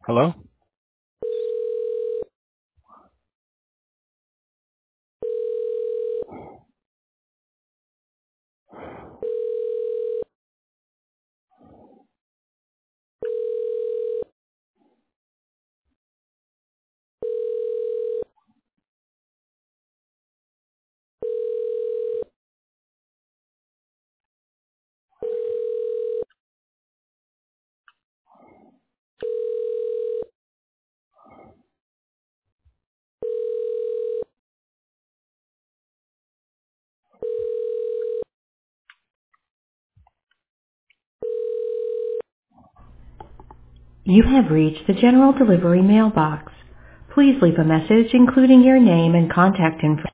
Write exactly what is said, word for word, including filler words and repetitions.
Hello? You have reached the general delivery mailbox. Please leave a message including your name and contact information.